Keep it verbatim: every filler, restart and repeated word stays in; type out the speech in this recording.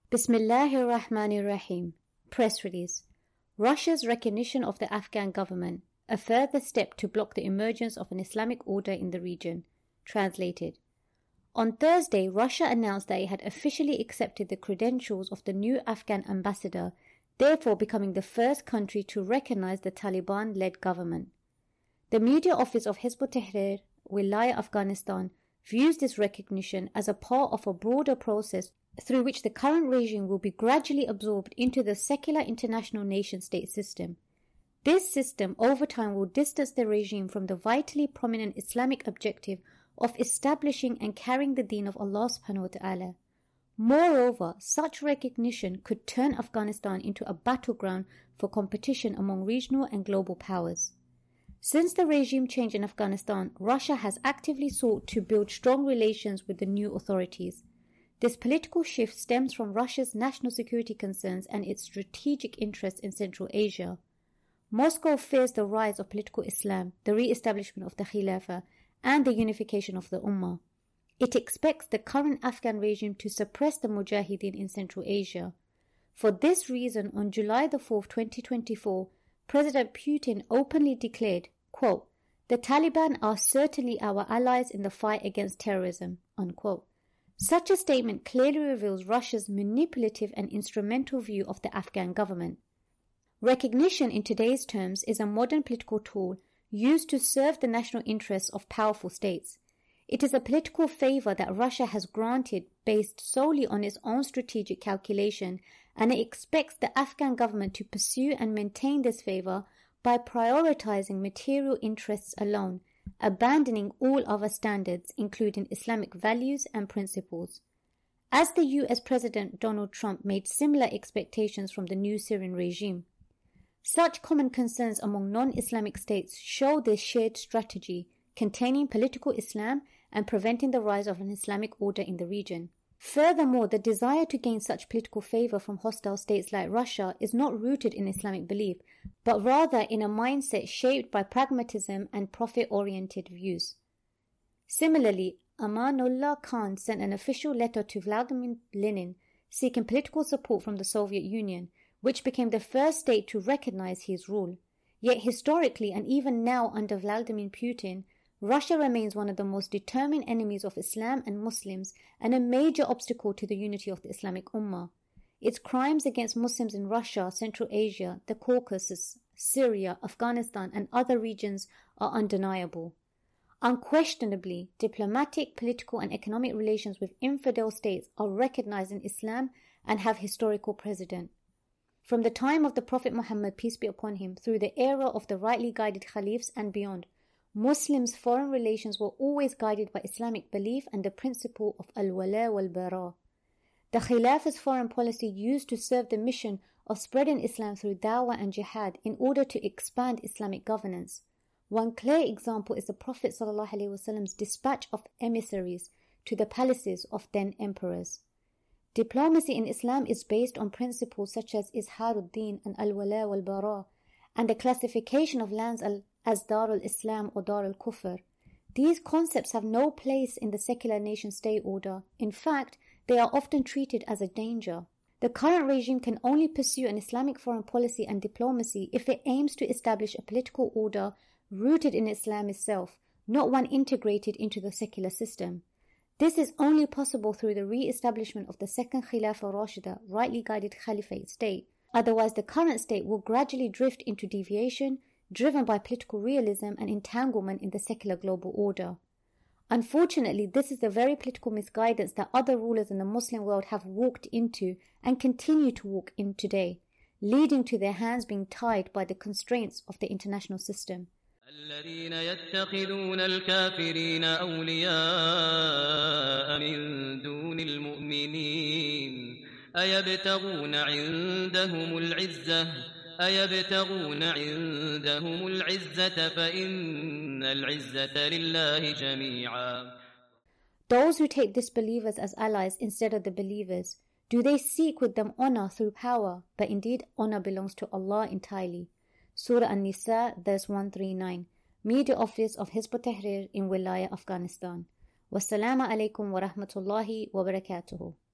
Bismillahir Rahmanir Rahim. Press release. Russia's recognition of the Afghan government, a further step to block the emergence of an Islamic order in the region. Translated. On Thursday, Russia announced that it had officially accepted the credentials of the new Afghan ambassador, therefore becoming the first country to recognize the Taliban-led government. The media office of Hizb ut-Tahrir, Wilaya Afghanistan, views this recognition as a part of a broader process through which the current regime will be gradually absorbed into the secular international nation-state system. This system over time will distance the regime from the vitally prominent Islamic objective of establishing and carrying the deen of Allah subhanahu wa ta'ala. Moreover, such recognition could turn Afghanistan into a battleground for competition among regional and global powers. Since the regime change in Afghanistan, Russia has actively sought to build strong relations with the new authorities. This political shift stems from Russia's national security concerns and its strategic interests in Central Asia. Moscow fears the rise of political Islam, the re-establishment of the Khilafah, and the unification of the Ummah. It expects the current Afghan regime to suppress the Mujahideen in Central Asia. For this reason, on July the fourth, twenty twenty-four, President Putin openly declared, quote, "The Taliban are certainly our allies in the fight against terrorism," unquote. Such a statement clearly reveals Russia's manipulative and instrumental view of the Afghan government. Recognition in today's terms is a modern political tool used to serve the national interests of powerful states. It is a political favor that Russia has granted based solely on its own strategic calculation, and it expects the Afghan government to pursue and maintain this favor by prioritizing material interests alone, abandoning all other standards, including Islamic values and principles. As the U S President Donald Trump made similar expectations from the new Syrian regime. Such common concerns among non-Islamic states show this shared strategy, containing political Islam and preventing the rise of an Islamic order in the region. Furthermore, the desire to gain such political favor from hostile states like Russia is not rooted in Islamic belief, but rather in a mindset shaped by pragmatism and profit-oriented views. Similarly, Amanullah Khan sent an official letter to Vladimir Lenin seeking political support from the Soviet Union, which became the first state to recognize his rule. Yet historically, and even now under Vladimir Putin, Russia remains one of the most determined enemies of Islam and Muslims and a major obstacle to the unity of the Islamic Ummah. Its crimes against Muslims in Russia, Central Asia, the Caucasus, Syria, Afghanistan, and other regions are undeniable. Unquestionably, diplomatic, political, and economic relations with infidel states are recognized in Islam and have historical precedent. From the time of the Prophet Muhammad, peace be upon him, through the era of the rightly guided caliphs and beyond, Muslims' foreign relations were always guided by Islamic belief and the principle of al-wala wal-bara. The Khilafah's foreign policy used to serve the mission of spreading Islam through dawah and jihad in order to expand Islamic governance. One clear example is the Prophet ﷺ's dispatch of emissaries to the palaces of then emperors. Diplomacy in Islam is based on principles such as Izharuddin and al-wala wal-bara, and the classification of lands as Dar al-Islam or Dar al-Kufr. These concepts have no place in the secular nation-state order. In fact, they are often treated as a danger. The current regime can only pursue an Islamic foreign policy and diplomacy if it aims to establish a political order rooted in Islam itself, not one integrated into the secular system. This is only possible through the re-establishment of the second Khilafah Rashida, rightly guided Caliphate state. Otherwise, the current state will gradually drift into deviation, driven by political realism and entanglement in the secular global order. Unfortunately, this is the very political misguidance that other rulers in the Muslim world have walked into and continue to walk in today, leading to their hands being tied by the constraints of the international system. الذين يتخذون الكافرين أولياء من دون المؤمنين أيبتغون عندهم العزة أيبتغون عندهم العزة فإن العزة لله جميعا. Those who take disbelievers as allies instead of the believers, do they seek with them honor through power? But indeed, honor belongs to Allah entirely. Surah An-Nisa, verse one thirty-nine. Media Office of Hizb ut-Tahrir in Wilaya, Afghanistan. Wassalamu alaikum wa rahmatullahi wa barakatuhu.